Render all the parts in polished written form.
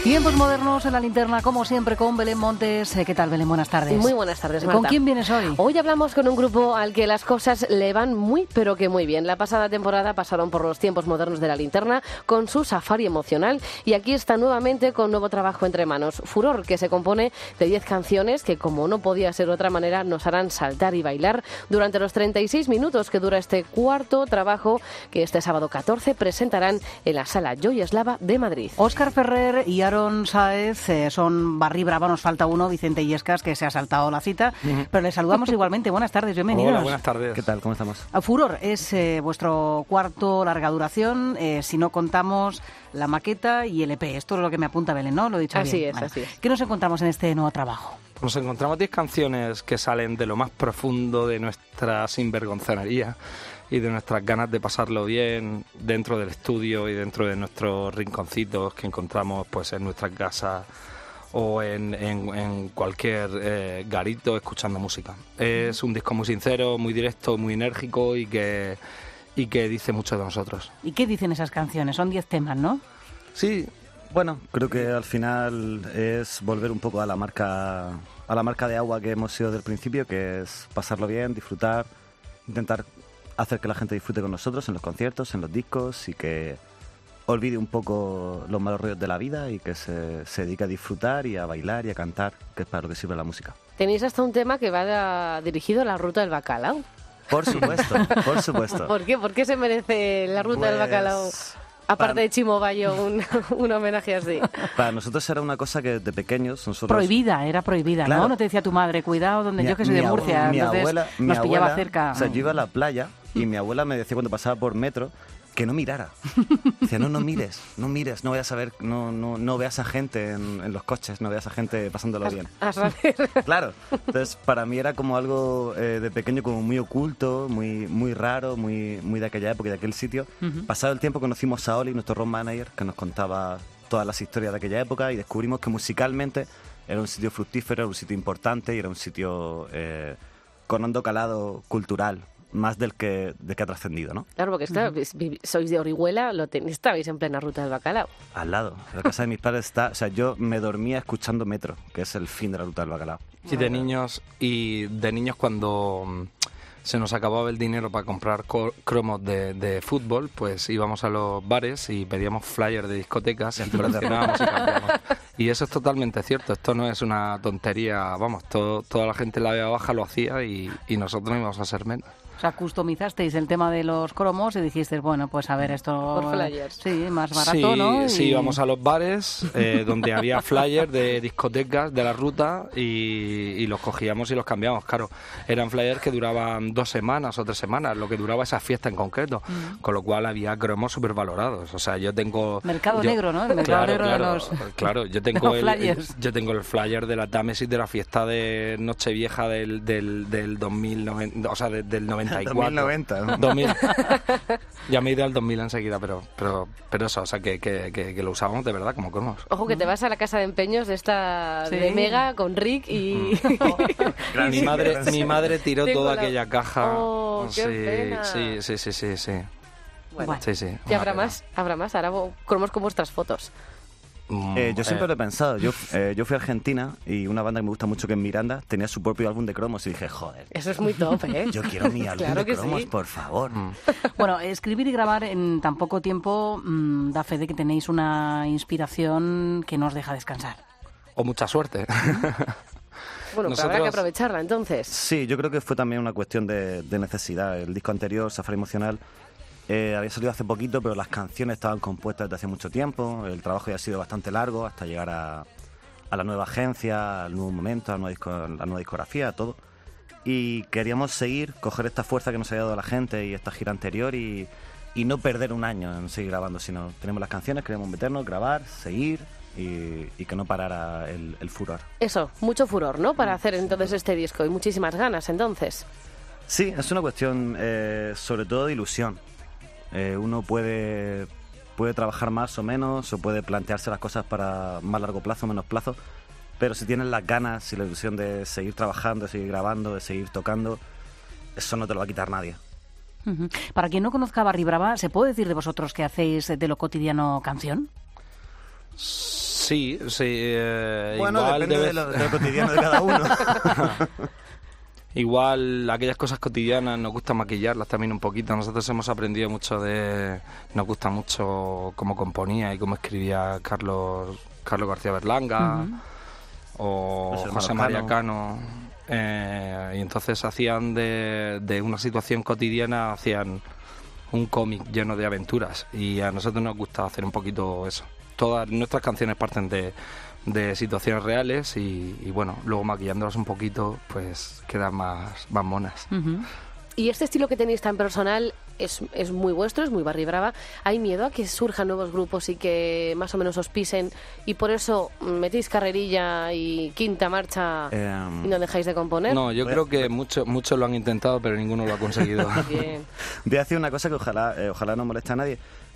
Tiempos modernos en la linterna, como siempre, con Belén Montes. ¿Qué tal, Belén? Buenas tardes. Muy buenas tardes, Marta. ¿Con quién vienes hoy? Hoy hablamos con un grupo al que las cosas le van muy, pero que muy bien. La pasada temporada pasaron por los tiempos modernos de la linterna con su safari emocional y aquí está nuevamente con nuevo trabajo entre manos. Furor, que se compone de 10 canciones que, como no podía ser de otra manera, nos harán saltar y bailar durante los 36 minutos que dura este cuarto trabajo que este sábado 14 presentarán en la Sala Joy Eslava de Madrid. Óscar Ferrer y Aaron Sáez son Barri Brava, nos falta uno, Vicente Illescas, que se ha saltado la cita, pero les saludamos igualmente. Buenas tardes, bienvenidos. Hola, buenas tardes. ¿Qué tal? ¿Cómo estamos? Furor es vuestro cuarto larga duración, si no contamos la maqueta y el EP. Esto es lo que me apunta Belén, ¿no? Lo he dicho Así bien. es, Vale. así es. ¿Qué nos encontramos en este nuevo trabajo? Nos encontramos 10 canciones que salen de lo más profundo de nuestra sinvergonzonería y de nuestras ganas de pasarlo bien dentro del estudio y dentro de nuestros rinconcitos que encontramos pues en nuestras casas o en cualquier garito escuchando música. Es un disco muy sincero, muy directo, muy enérgico y que dice mucho de nosotros. ¿Y qué dicen esas canciones? Son 10 temas, ¿no? Sí, bueno, creo que al final es volver un poco a la marca de agua que hemos sido del principio, que es pasarlo bien, disfrutar, intentar hacer que la gente disfrute con nosotros en los conciertos, en los discos y que olvide un poco los malos rollos de la vida y que se dedique a disfrutar y a bailar y a cantar, que es para lo que sirve la música. Tenéis hasta un tema que va dirigido a la ruta del bacalao. Por supuesto, por supuesto. ¿Por qué? ¿Por qué se merece la ruta del bacalao? Aparte de Chimo Bayo, un homenaje así. Para nosotros era una cosa que de pequeños nosotros... Era prohibida, Claro. ¿no? No te decía tu madre, cuidado, donde yo que soy de Murcia, entonces nos pillaba cerca. O sea, yo iba a la playa y mi abuela me decía cuando pasaba por metro que no mirara. Decía, no mires, no vayas a ver, no veas a gente en los coches, no veas a gente pasándolo bien. A saber. Claro, entonces para mí era como algo de pequeño como muy oculto, muy raro, muy de aquella época y de aquel sitio. Pasado el tiempo conocimos a Oli, nuestro road manager, que nos contaba todas las historias de aquella época y descubrimos que musicalmente era un sitio fructífero, era un sitio importante y era un sitio con hondo calado cultural, más del que ha trascendido, ¿no? Claro, porque sois de Orihuela, estabais en plena ruta del bacalao. Al lado, la casa de mis padres está... O sea, yo me dormía escuchando Metro, que es el fin de la ruta del bacalao. Y de niños cuando se nos acababa el dinero para comprar cromos de fútbol, pues íbamos a los bares y pedíamos flyers de discotecas y coleccionábamos y cambiábamos. Y eso es totalmente cierto, esto no es una tontería, vamos, toda la gente en la vía baja lo hacía y nosotros no íbamos a ser menos. O sea, customizasteis el tema de los cromos y dijisteis, bueno, pues a ver, esto... Por flyers. Sí, más barato, ¿no? Sí, íbamos a los bares donde había flyers de discotecas de la ruta y los cogíamos y los cambiábamos. Claro, eran flyers que duraban 2 semanas o 3 semanas, lo que duraba esa fiesta en concreto, con lo cual había cromos súper valorados. O sea, yo tengo... Mercado negro, ¿no? El mercado negro de los... Claro, yo tengo flyers. el flyer de la Támesis de la fiesta de Nochevieja del 2090, o sea, del 94. 2090, ¿no? 2000. Ya me he ido al 2000 enseguida, pero eso, o sea, que lo usábamos de verdad como cromos. Ojo que te vas a la casa de empeños de esta Sí. de Mega con Rick y... Mi madre tiró Tengo toda la- aquella caja. Oh, qué pena. Sí. Bueno, Sí. y habrá más, ahora cromos con vuestras fotos. Yo siempre lo he pensado. Yo fui a Argentina y una banda que me gusta mucho, que es Miranda, tenía su propio álbum de cromos y dije, joder, Eso es muy top, ¿eh? yo quiero mi álbum Claro de que cromos, sí. por favor. Bueno, escribir y grabar en tan poco tiempo da fe de que tenéis una inspiración que no os deja descansar. O mucha suerte. Bueno, pero habrá que aprovecharla entonces. Sí, yo creo que fue también una cuestión de necesidad. El disco anterior, Safari Emocional, había salido hace poquito, pero las canciones estaban compuestas desde hace mucho tiempo. El trabajo ya ha sido bastante largo hasta llegar a la nueva agencia, al nuevo momento, a la nueva discografía, todo. Y queríamos coger esta fuerza que nos había dado la gente y esta gira anterior y no perder un año en seguir grabando, sino tenemos las canciones, queremos meternos, grabar, seguir y que no parara el furor. Eso, mucho furor, ¿no? Para hacer entonces este disco y muchísimas ganas entonces. Sí, es una cuestión sobre todo de ilusión. Uno puede trabajar más o menos, o puede plantearse las cosas para más largo plazo o menos plazo, pero si tienes las ganas y la ilusión de seguir trabajando, de seguir grabando, de seguir tocando, eso no te lo va a quitar nadie. Para quien no conozca Barri Brava, ¿se puede decir de vosotros que hacéis de lo cotidiano canción? Sí. Bueno, igual depende de lo cotidiano de cada uno. Igual aquellas cosas cotidianas nos gusta maquillarlas también un poquito. Nosotros hemos aprendido mucho nos gusta mucho cómo componía y cómo escribía Carlos García Berlanga o José María Cano. Y entonces hacían de una situación cotidiana, hacían un cómic lleno de aventuras, y a nosotros nos gusta hacer un poquito eso. Todas nuestras canciones parten de situaciones reales y bueno, luego maquillándolas un poquito pues quedan más monas. Y este estilo que tenéis tan personal es muy vuestro, es muy Barry Brava. ¿Hay miedo a que surjan nuevos grupos y que más o menos os pisen y por eso metéis carrerilla y quinta marcha y no dejáis de componer? No, yo creo que muchos lo han intentado, pero ninguno lo ha conseguido. Bien. Voy a decir una cosa que ojalá no moleste a nadie.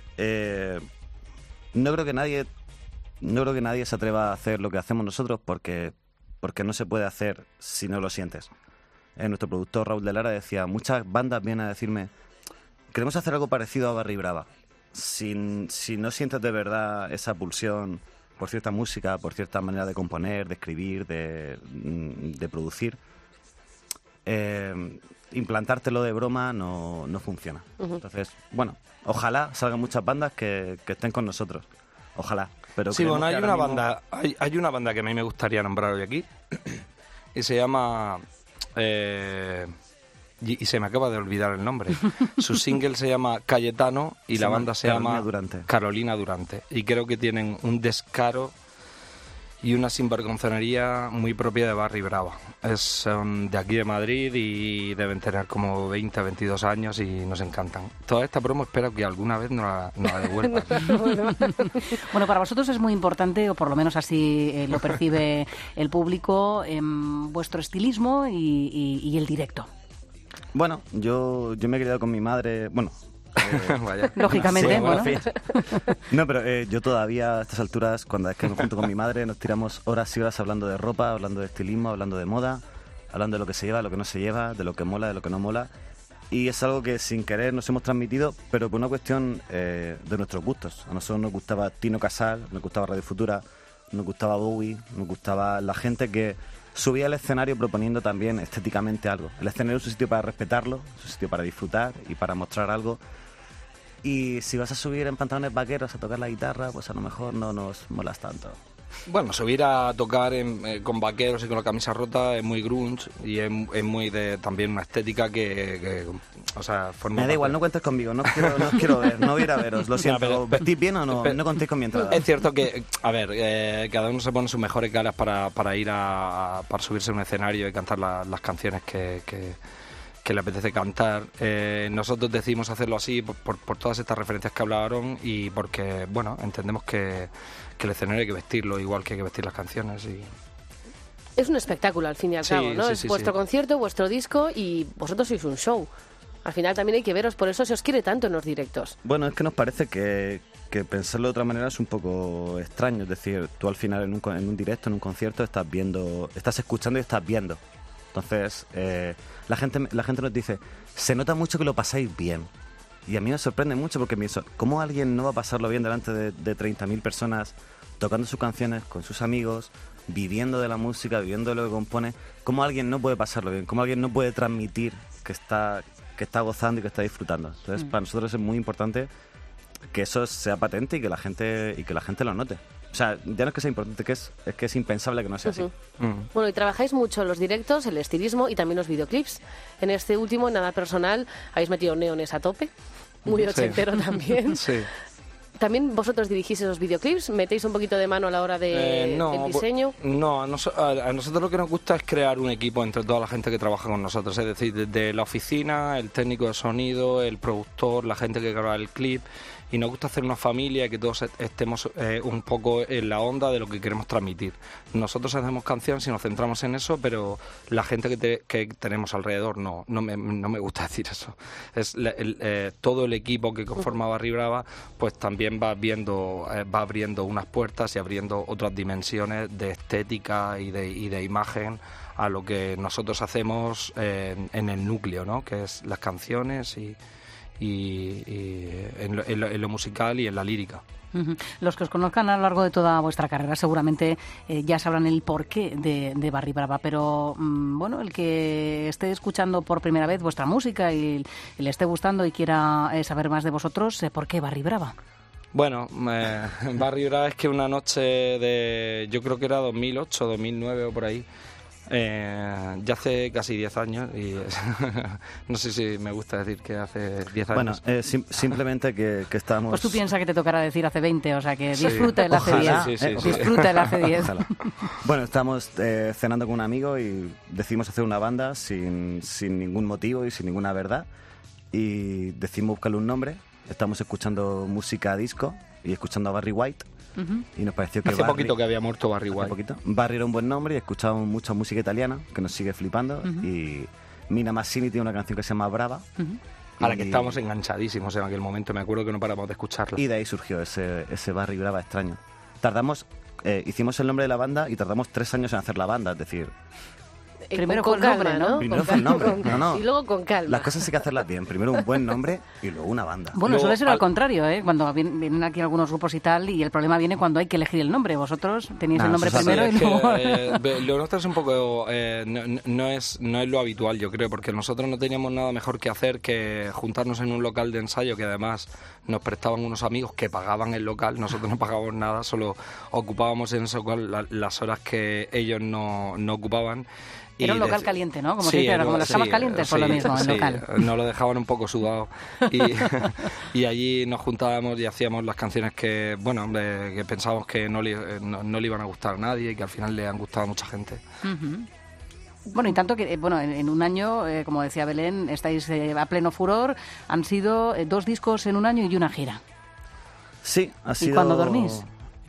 No creo que nadie se atreva a hacer lo que hacemos nosotros porque no se puede hacer si no lo sientes. Nuestro productor Raúl de Lara decía, muchas bandas vienen a decirme, queremos hacer algo parecido a Barry Brava. Si no sientes de verdad esa pulsión por cierta música, por cierta manera de componer, de escribir, de producir, implantártelo de broma no funciona. Entonces, bueno, ojalá salgan muchas bandas que estén con nosotros. Ojalá. Pero sí, bueno, hay una banda que a mí me gustaría nombrar hoy aquí y se llama... y se me acaba de olvidar el nombre. Su single se llama Cayetano y la banda se llama Carolina Durante. Y creo que tienen un descaro y una sinvergonzonería muy propia de Barry Brava. Son de aquí de Madrid y deben tener como 20 o 22 años y nos encantan. Toda esta promo espero que alguna vez nos la devuelvan. Bueno, para vosotros es muy importante, o por lo menos así lo percibe el público, vuestro estilismo y el directo. Bueno, yo me he criado con mi madre, bueno... Vaya. Lógicamente, sí, bueno. No, pero yo todavía a estas alturas, cuando es que me junto con mi madre, nos tiramos horas y horas hablando de ropa, hablando de estilismo, hablando de moda, hablando de lo que se lleva, de lo que no se lleva, de lo que mola, de lo que no mola. Y es algo que sin querer nos hemos transmitido, pero por una cuestión de nuestros gustos. A nosotros nos gustaba Tino Casal, nos gustaba Radio Futura, nos gustaba Bowie, nos gustaba la gente que subía al escenario proponiendo también estéticamente algo. El escenario es un sitio para respetarlo, es un sitio para disfrutar y para mostrar algo. Y si vas a subir en pantalones vaqueros a tocar la guitarra, pues a lo mejor no nos molas tanto. Bueno, subir a tocar con vaqueros y con la camisa rota es muy grunge y es muy de también una estética que o sea, forma... Me da igual, no cuentes conmigo, no quiero ver, no voy a ir a veros, lo siento. Pero, ¿vestís bien o no? No contéis con mi entrada. Es cierto que, a ver, cada uno se pone sus mejores galas para ir para subirse a un escenario y cantar las canciones que le apetece cantar. Nosotros decidimos hacerlo así por todas estas referencias que hablaron y porque, bueno, entendemos que el escenario hay que vestirlo igual que hay que vestir las canciones. Es un espectáculo al fin y al cabo, ¿no? Es vuestro concierto, vuestro disco y vosotros sois un show. Al final también hay que veros, por eso se os quiere tanto en los directos. Bueno, es que nos parece que pensarlo de otra manera es un poco extraño. Es decir, tú al final en un directo, en un concierto, estás escuchando y estás viendo. Entonces, la gente nos dice, se nota mucho que lo pasáis bien. Y a mí me sorprende mucho porque pienso, ¿cómo alguien no va a pasarlo bien delante de 30.000 personas tocando sus canciones con sus amigos, viviendo de la música, viviendo de lo que compone? ¿Cómo alguien no puede pasarlo bien? ¿Cómo alguien no puede transmitir que está gozando y que está disfrutando? Entonces, para nosotros es muy importante que eso sea patente y que la gente lo note. O sea, ya no es que sea importante, es que es impensable que no sea así. Bueno, y trabajáis mucho los directos, el estilismo y también los videoclips. En este último, nada personal, habéis metido neones a tope, muy ochentero también. Sí. ¿También vosotros dirigís esos videoclips? ¿Metéis un poquito de mano a la hora del diseño? No, a nosotros lo que nos gusta es crear un equipo entre toda la gente que trabaja con nosotros. Es decir, desde la oficina, el técnico de sonido, el productor, la gente que graba el clip. Y nos gusta hacer una familia y que todos estemos un poco en la onda de lo que queremos transmitir. Nosotros hacemos canciones y nos centramos en eso, pero la gente que tenemos alrededor no me gusta decir eso. Es todo el equipo que conforma Barry Brava, pues también va abriendo unas puertas y abriendo otras dimensiones de estética y de imagen a lo que nosotros hacemos en el núcleo, ¿no? Que es las canciones y en lo musical y en la lírica. Uh-huh. Los que os conozcan a lo largo de toda vuestra carrera seguramente ya sabrán el porqué de Barri Brava, pero bueno, el que esté escuchando por primera vez vuestra música y le esté gustando y quiera saber más de vosotros, ¿por qué Barri Brava? Bueno, Barri Brava es que una noche de, yo creo que era 2008, 2009 o por ahí, ya hace casi 10 años y no sé si me gusta decir que hace 10 años. Bueno, simplemente que estábamos... Pues tú piensas que te tocará decir hace 20, o sea que disfruta el hace 10. Sí. Disfruta el hace 10. Bueno, estábamos cenando con un amigo y decidimos hacer una banda sin ningún motivo y sin ninguna verdad y decidimos buscarle un nombre. Estamos escuchando música disco y escuchando a Barry White. Uh-huh. Y nos pareció que hace poquito que había muerto Barry White. Barry era un buen nombre y escuchábamos mucha música italiana que nos sigue flipando. Uh-huh. Y Mina Massini tiene una canción que se llama Brava. Uh-huh. A la que estábamos enganchadísimos en aquel momento, me acuerdo que no paramos de escucharla. Y de ahí surgió ese Barry Brava extraño. Hicimos el nombre de la banda y tardamos 3 años en hacer la banda, es decir... Primero con fue el nombre, calma, ¿no? Primero fue el nombre. No. Y luego con calma. Las cosas hay que hacerlas bien. Primero un buen nombre y luego una banda. Bueno, suele ser al contrario, ¿eh? Cuando vienen aquí algunos grupos y tal, y el problema viene cuando hay que elegir el nombre. Vosotros tenéis el nombre primero y luego... Lo nuestro es un poco... no es lo habitual, yo creo, porque nosotros no teníamos nada mejor que hacer que juntarnos en un local de ensayo que además nos prestaban unos amigos que pagaban el local. Nosotros no pagábamos nada, solo ocupábamos en ese local las horas que ellos no ocupaban. Era un local caliente, ¿no? Como, como las camas calientes, por lo mismo, el local. Nos lo dejaban un poco sudado. Y allí nos juntábamos y hacíamos las canciones que, bueno, que pensábamos que no le iban a gustar a nadie y que al final le han gustado a mucha gente. Uh-huh. Bueno, y tanto que, en un año, como decía Belén, estáis a pleno furor. Han sido 2 discos en un año y una gira. Sí, ha sido... ¿Y cuándo dormís?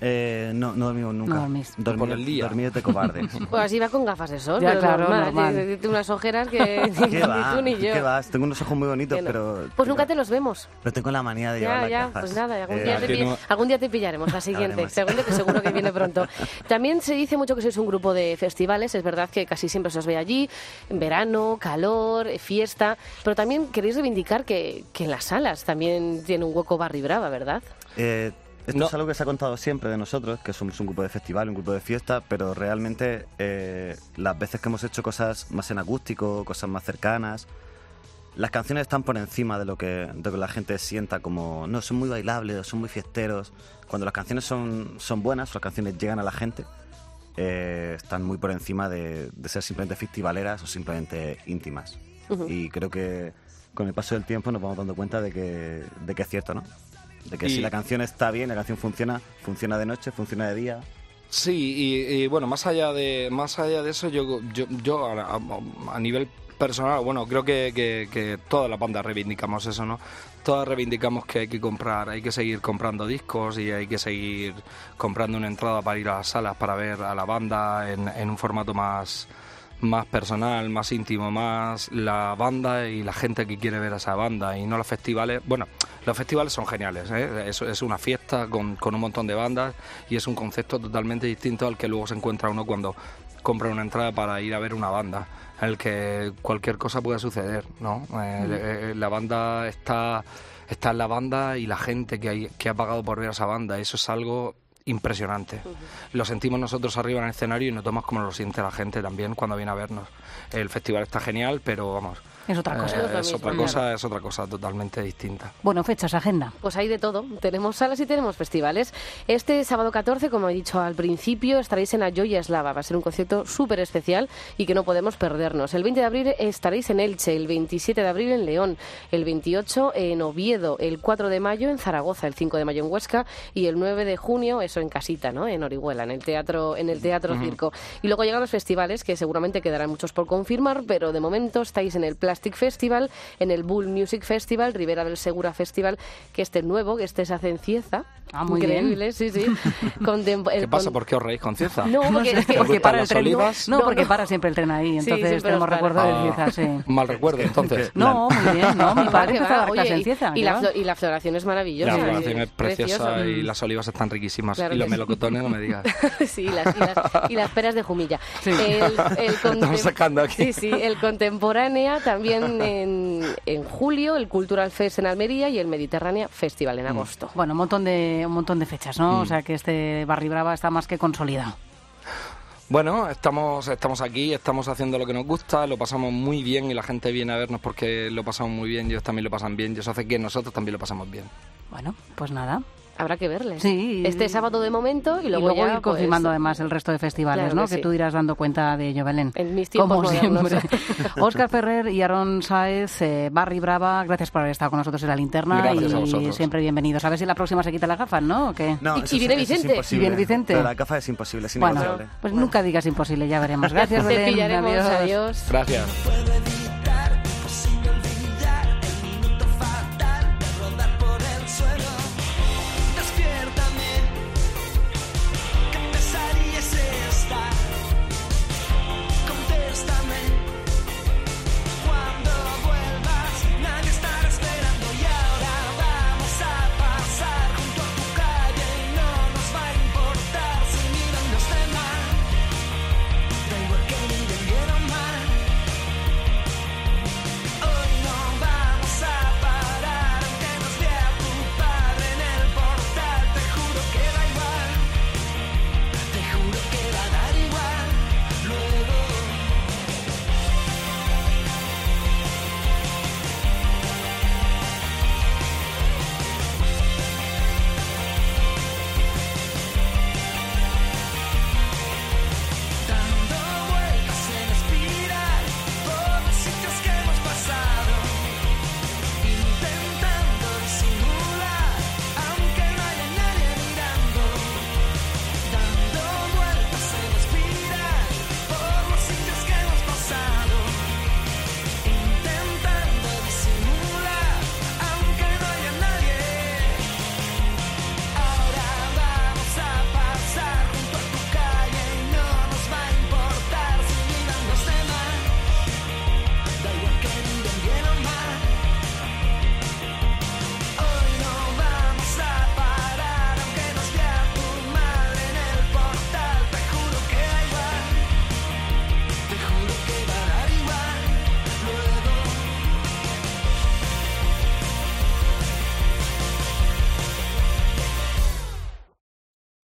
No dormimos nunca. No dormís. Por el día. Dormí de cobarde. Pues así va con gafas de sol, ya, pero claro, normal. Tienes unas ojeras que ni tú ni yo. ¿Qué vas? Tengo unos ojos muy bonitos, pero... Pues nunca te los vemos. Pero tengo la manía de llevar las gafas. Pues nada, algún día te pillaremos, la siguiente. Seguro que viene pronto. También se dice mucho que sois un grupo de festivales. Es verdad que casi siempre se os ve allí. En verano, calor, fiesta. Pero también queréis reivindicar que en las salas también tiene un hueco Barri Brava, ¿verdad? Esto es algo que se ha contado siempre de nosotros, que somos un grupo de festival, un grupo de fiesta, pero realmente las veces que hemos hecho cosas más en acústico, cosas más cercanas, las canciones están por encima de lo que la gente sienta como, no, son muy bailables, son muy fiesteros. Cuando las canciones son buenas, las canciones llegan a la gente, están muy por encima de ser simplemente festivaleras o simplemente íntimas. Uh-huh. Y creo que con el paso del tiempo nos vamos dando cuenta de que es cierto, ¿no? De que si la canción está bien, la canción funciona de noche, funciona de día. Sí, y bueno, más allá de eso, yo a nivel personal, bueno, creo que todas las bandas reivindicamos eso, ¿no? Todas reivindicamos que hay que comprar, hay que seguir comprando discos y hay que seguir comprando una entrada para ir a las salas para ver a la banda en un formato más personal, más íntimo, más la banda y la gente que quiere ver a esa banda y no los festivales. Bueno, los festivales son geniales, ¿eh? Es una fiesta con un montón de bandas y es un concepto totalmente distinto al que luego se encuentra uno cuando compra una entrada para ir a ver una banda, en el que cualquier cosa puede suceder, ¿no? La banda está en la banda y la gente que ha pagado por ver a esa banda, eso es algo impresionante. Uh-huh. Lo sentimos nosotros arriba en el escenario y notamos como lo siente la gente también cuando viene a vernos. El festival está genial, pero vamos, es otra cosa. Es otra cosa totalmente distinta. Bueno, fechas, agenda. Pues hay de todo. Tenemos salas y tenemos festivales. Este sábado 14, como he dicho al principio, estaréis en la Joya Eslava. Va a ser un concierto súper especial y que no podemos perdernos. El 20 de abril estaréis en Elche, el 27 de abril en León, el 28 en Oviedo, el 4 de mayo en Zaragoza, el 5 de mayo en Huesca y el 9 de junio, eso en casita, ¿no? En Orihuela, en el Teatro Uh-huh. Circo. Y luego llegan los festivales, que seguramente quedarán muchos por confirmar, pero de momento estáis en el Plastic Festival, en el Bull Music Festival, Ribera del Segura Festival, que nuevo, que se hace en Cieza. Muy increíble, bien. Sí. ¿Qué pasa? ¿Por qué os reís con Cieza? No, porque para el tren. Olivas? No, porque para siempre el tren ahí, entonces tenemos recuerdo de Cieza, sí. Mal recuerdo, entonces. No, muy bien, no, mi padre empezó a dar clase en Cieza. Y la floración es maravillosa. La floración es preciosa y las olivas están riquísimas. Claro, y los melocotones, no me digas. Sí, y las peras de Jumilla. Sí. Estamos sacando aquí. Sí, el Contemporánea también. también en julio el Cultural Fest en Almería y el Mediterránea Festival en agosto. Bueno, un montón de fechas, ¿no? O sea que este Barri Brava está más que consolidado. Bueno, estamos aquí, estamos haciendo lo que nos gusta, lo pasamos muy bien y la gente viene a vernos porque lo pasamos muy bien, ellos también lo pasan bien y eso hace que nosotros también lo pasamos bien. Bueno, pues nada. Habrá que verles. Sí. Este sábado de momento y luego ya, ir confirmando además el resto de festivales, claro ¿no? que Que tú irás dando cuenta de ello, Belén. En mis tiempos como modernos. siempre. Óscar Ferrer y Aarón Sáez, Barri Brava, gracias por haber estado con nosotros en La Linterna. Gracias y a vosotros. siempre bienvenidos. A ver si la próxima se quita las gafas, ¿no? ¿O qué? No, Y viene Vicente. Es ¿Y viene Vicente? Pero la gafa es imposible, es Bueno, innegociable. pues nunca digas imposible, ya veremos. Gracias, Te Belén. pillaremos, adiós. Gracias.